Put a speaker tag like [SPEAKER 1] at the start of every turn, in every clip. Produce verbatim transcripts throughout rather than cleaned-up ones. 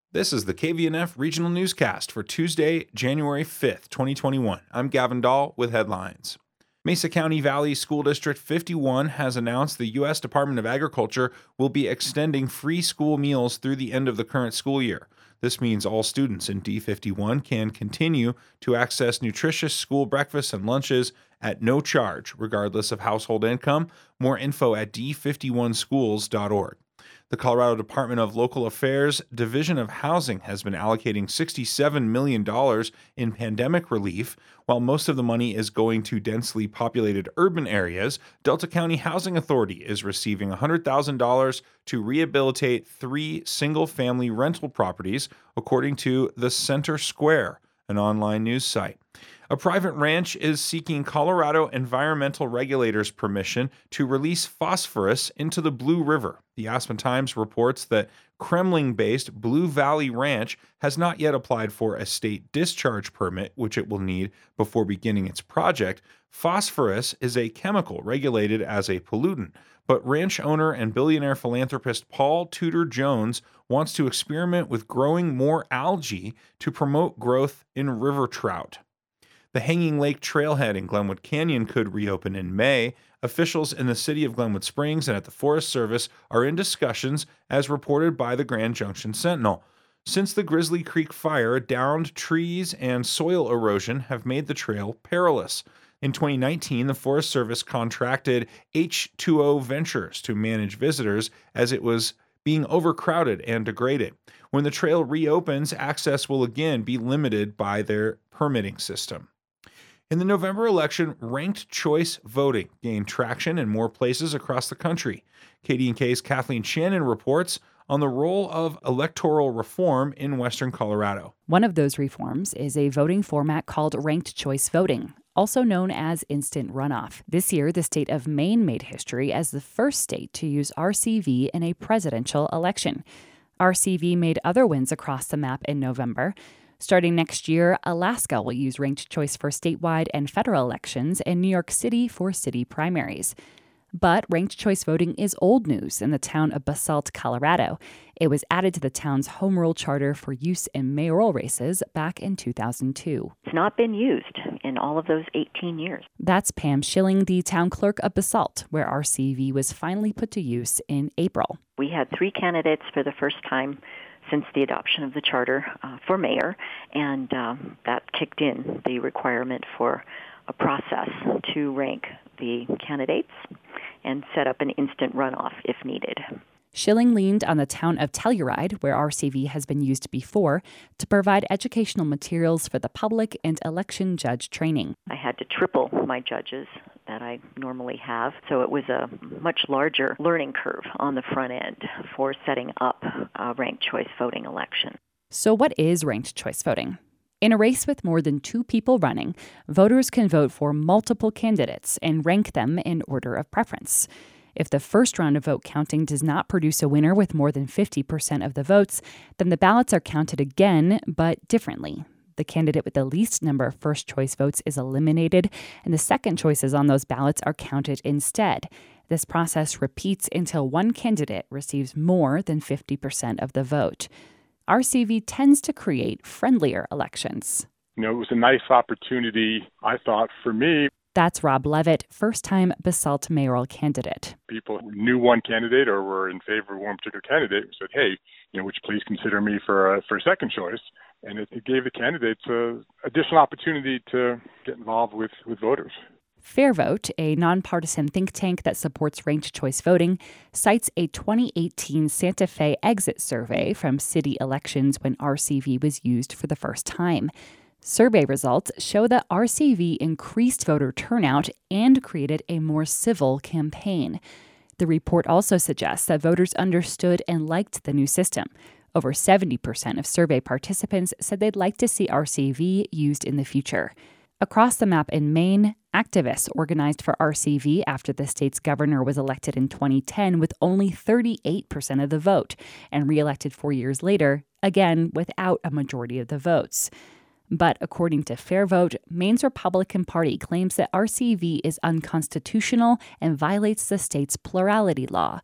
[SPEAKER 1] This is the K V N F Regional Newscast for Tuesday, January fifth, twenty twenty-one. I'm Gavin Dahl with headlines. Mesa County Valley School District fifty-one has announced the U S Department of Agriculture will be extending free school meals through the end of the current school year. This means all students in D fifty-one can continue to access nutritious school breakfasts and lunches at no charge, regardless of household income. More info at d fifty-one schools dot org. The Colorado Department of Local Affairs Division of Housing has been allocating sixty-seven million dollars in pandemic relief. While most of the money is going to densely populated urban areas, Delta County Housing Authority is receiving one hundred thousand dollars to rehabilitate three single-family rental properties, according to the Center Square, an online news site. A private ranch is seeking Colorado environmental regulators' permission to release phosphorus into the Blue River. The Aspen Times reports that Kremling-based Blue Valley Ranch has not yet applied for a state discharge permit, which it will need before beginning its project. Phosphorus is a chemical regulated as a pollutant, but ranch owner and billionaire philanthropist Paul Tudor Jones wants to experiment with growing more algae to promote growth in river trout. The Hanging Lake Trailhead in Glenwood Canyon could reopen in May. Officials in the city of Glenwood Springs and at the Forest Service are in discussions, as reported by the Grand Junction Sentinel. Since the Grizzly Creek fire, downed trees and soil erosion have made the trail perilous. In twenty nineteen, the Forest Service contracted H two O Ventures to manage visitors as it was being overcrowded and degraded. When the trail reopens, access will again be limited by their permitting system. In the November election, ranked choice voting gained traction in more places across the country. K D N K's Kathleen Shannon reports on the role of electoral reform in Western Colorado.
[SPEAKER 2] One of those reforms is a voting format called ranked choice voting, also known as instant runoff. This year, the state of Maine made history as the first state to use R C V in a presidential election. R C V made other wins across the map in November. Starting next year, Alaska will use ranked choice for statewide and federal elections, and New York City for city primaries. But ranked choice voting is old news in the town of Basalt, Colorado. It was added to the town's home rule charter for use in mayoral races back in two thousand two.
[SPEAKER 3] It's not been used in all of those eighteen years.
[SPEAKER 2] That's Pam Schilling, the town clerk of Basalt, where R C V was finally put to use in April.
[SPEAKER 3] We had three candidates for the first time since the adoption of the charter uh, for mayor, and um, that kicked in the requirement for a process to rank the candidates and set up an instant runoff if needed.
[SPEAKER 2] Schilling leaned on the town of Telluride, where R C V has been used before, to provide educational materials for the public and election judge training.
[SPEAKER 3] I had to triple my judges that I normally have, so it was a much larger learning curve on the front end for setting up a ranked choice voting election.
[SPEAKER 2] So what is ranked choice voting? In a race with more than two people running, voters can vote for multiple candidates and rank them in order of preference. If the first round of vote counting does not produce a winner with more than fifty percent of the votes, then the ballots are counted again, but differently. The candidate with the least number of first-choice votes is eliminated, and the second choices on those ballots are counted instead. This process repeats until one candidate receives more than fifty percent of the vote. R C V tends to create friendlier elections.
[SPEAKER 4] You know, it was a nice opportunity, I thought, for me.
[SPEAKER 2] That's Rob Levitt, first-time Basalt mayoral candidate.
[SPEAKER 4] People who knew one candidate or were in favor of one particular candidate said, hey, you know, would you please consider me for a, for a second choice? And it, it gave the candidates an additional opportunity to get involved with, with voters.
[SPEAKER 2] Fair Vote, a nonpartisan think tank that supports ranked choice voting, cites a twenty eighteen Santa Fe exit survey from city elections when R C V was used for the first time. Survey results show that R C V increased voter turnout and created a more civil campaign. The report also suggests that voters understood and liked the new system. Over seventy percent of survey participants said they'd like to see R C V used in the future. Across the map in Maine, activists organized for R C V after the state's governor was elected in twenty ten with only thirty-eight percent of the vote and reelected four years later, again without a majority of the votes. But according to Fair Vote, Maine's Republican Party claims that R C V is unconstitutional and violates the state's plurality law.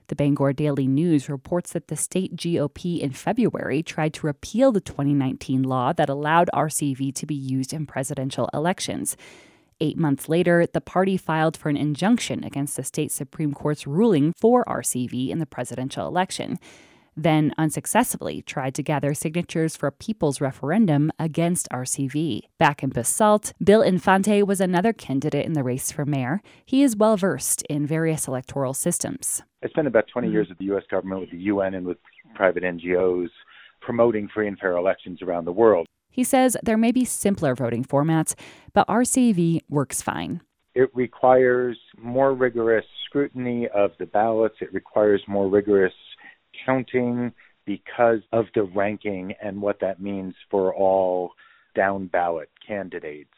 [SPEAKER 2] The Bangor Daily News reports that the state G O P in February tried to repeal the twenty nineteen law that allowed R C V to be used in presidential elections. Eight months later, the party filed for an injunction against the state Supreme Court's ruling for R C V in the presidential election, then unsuccessfully tried to gather signatures for a people's referendum against R C V. Back in Basalt, Bill Infante was another candidate in the race for mayor. He is well-versed in various electoral systems.
[SPEAKER 5] I spent about twenty years with the U S government, with the U N, and with private N G Os promoting free and fair elections around the world.
[SPEAKER 2] He says there may be simpler voting formats, but R C V works fine.
[SPEAKER 5] It requires more rigorous scrutiny of the ballots. It requires more rigorous counting because of the ranking and what that means for all down ballot candidates.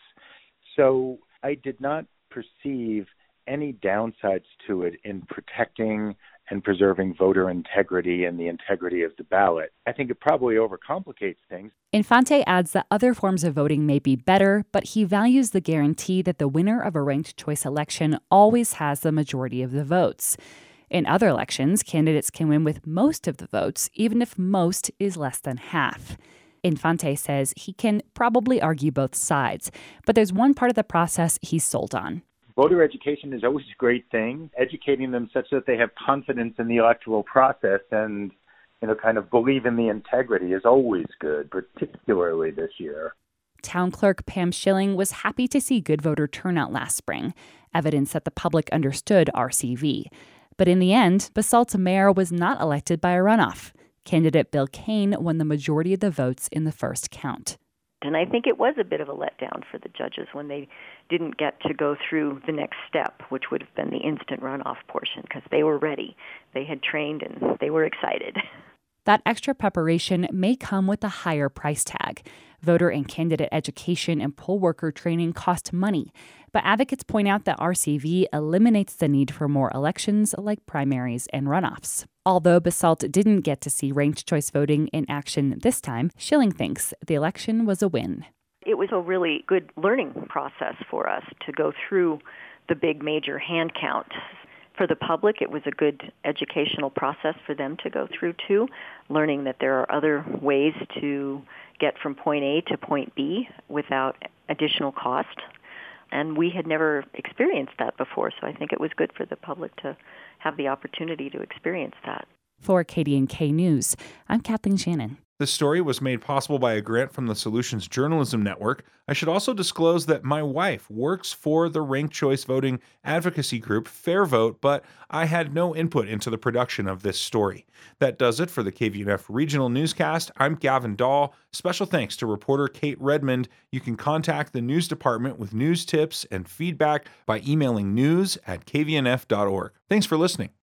[SPEAKER 5] So I did not perceive any downsides to it in protecting and preserving voter integrity and the integrity of the ballot. I think it probably overcomplicates things.
[SPEAKER 2] Infante adds that other forms of voting may be better, but he values the guarantee that the winner of a ranked choice election always has the majority of the votes. In other elections, candidates can win with most of the votes, even if most is less than half. Infante says he can probably argue both sides, but there's one part of the process he's sold on.
[SPEAKER 5] Voter education is always a great thing, educating them such that they have confidence in the electoral process and, you know, kind of believe in the integrity is always good, particularly this year.
[SPEAKER 2] Town Clerk Pam Schilling was happy to see good voter turnout last spring, evidence that the public understood R C V. But in the end, Basalt's mayor was not elected by a runoff. Candidate Bill Kane won the majority of the votes in the first count.
[SPEAKER 3] And I think it was a bit of a letdown for the judges when they didn't get to go through the next step, which would have been the instant runoff portion, because they were ready. They had trained and they were excited.
[SPEAKER 2] That extra preparation may come with a higher price tag. Voter and candidate education and poll worker training cost money, but advocates point out that R C V eliminates the need for more elections like primaries and runoffs. Although Basalt didn't get to see ranked choice voting in action this time, Schilling thinks the election was a win.
[SPEAKER 3] It was a really good learning process for us to go through the big major hand count. For the public, it was a good educational process for them to go through too, learning that there are other ways to get from point A to point B without additional cost. And we had never experienced that before, so I think it was good for the public to have the opportunity to experience that.
[SPEAKER 2] For K D N K News, I'm Kathleen Shannon.
[SPEAKER 1] This story was made possible by a grant from the Solutions Journalism Network. I should also disclose that my wife works for the ranked choice voting advocacy group Fair Vote, but I had no input into the production of this story. That does it for the K V N F Regional Newscast. I'm Gavin Dahl. Special thanks to reporter Kate Redmond. You can contact the news department with news tips and feedback by emailing news at k v n f dot org. Thanks for listening.